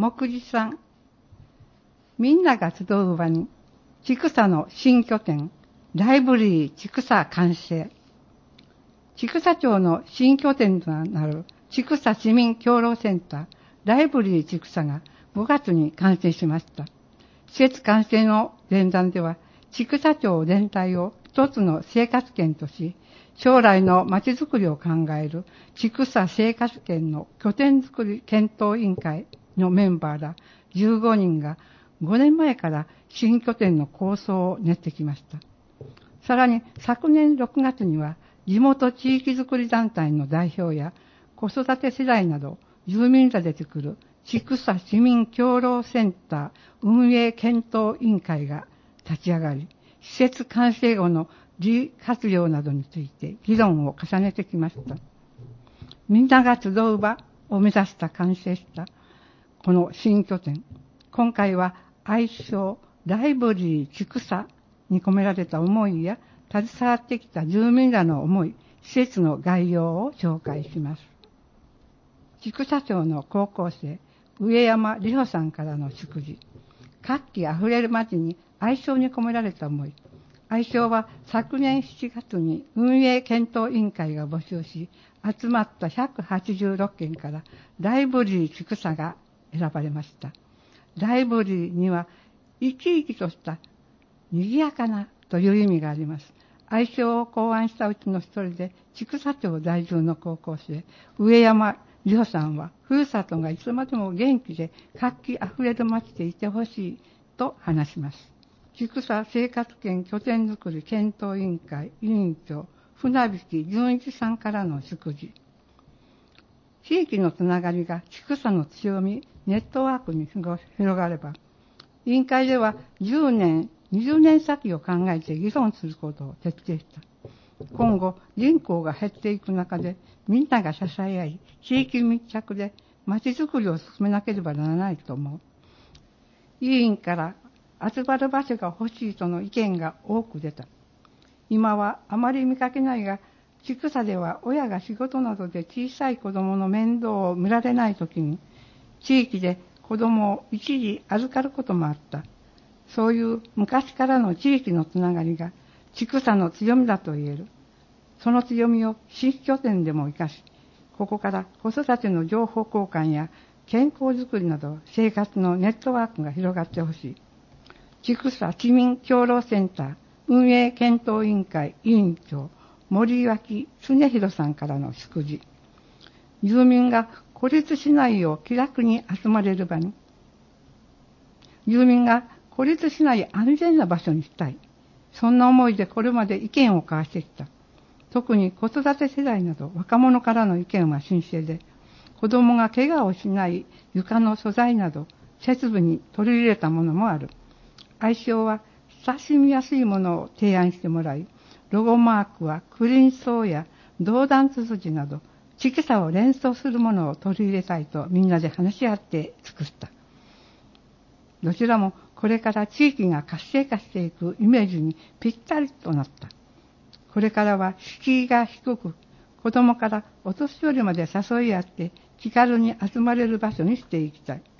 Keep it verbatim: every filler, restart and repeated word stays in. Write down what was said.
目次さん、みんなが集う場に、千種の新拠点、ライブラリー千種完成。千種町の新拠点となる千種市民協労センター、ライブラリー千種がごがつに完成しました。施設完成の前段では、千種町全体を一つの生活圏とし、将来の街づくりを考える千種生活圏の拠点づくり検討委員会のメンバーらじゅうごにんがごねんまえから新拠点の構想を練ってきました。さらに昨年ろくがつには地元地域づくり団体の代表や子育て世代など住民らで作る千種市民協労センター運営検討委員会が立ち上がり、施設完成後の利活用などについて議論を重ねてきました。みんなが集う場を目指した完成したこの新拠点。今回は愛称ライブラリー千種に込められた思いや携わってきた住民らの思い、施設の概要を紹介します。千種町の高校生、上山里穂さんからの祝辞。活気あふれる街に愛称に込められた思い。愛称は昨年しちがつに運営検討委員会が募集し、集まったひゃくはちじゅうろっけんからライブラリー千種が選ばれました。ライブラリーには生き生きとした賑やかなという意味があります。愛称を考案したうちの一人で、千種町在住の高校生、上山里穂さんは、ふるさとがいつまでも元気で活気あふれる街でいてほしいと話します。千種生活圏拠点づくり検討委員会委員長、船引純一さんからの祝辞。地域のつながりが千種の強み、ネットワークに広がれば、委員会ではじゅうねん、にじゅうねん先を考えて議論することを徹底した。今後、人口が減っていく中で、みんなが支え合い、地域密着で街づくりを進めなければならないと思う。委員から集まる場所が欲しいとの意見が多く出た。今はあまり見かけないが、千種では親が仕事などで小さい子供の面倒を見られないときに、地域で子供を一時預かることもあった。そういう昔からの地域のつながりが千種の強みだと言える。その強みを新拠点でも生かし、ここから子育ての情報交換や健康づくりなど生活のネットワークが広がってほしい。千種市民協労センター運営検討委員会委員長森脇恒弘さんからの祝辞。住民が孤立しないよう気楽に集まれる場に、住民が孤立しない安全な場所にしたい。そんな思いでこれまで意見を交わしてきた。特に子育て世代など若者からの意見は新鮮で、子供が怪我をしない床の素材など設備に取り入れたものもある。愛称は親しみやすいものを提案してもらい、ロゴマークはクリンソウや銅弾ツツジなど千種を連想するものを取り入れたいとみんなで話し合って作った。どちらもこれから地域が活性化していくイメージにぴったりとなった。これからは敷居が低く、子供からお年寄りまで誘い合って気軽に集まれる場所にしていきたい。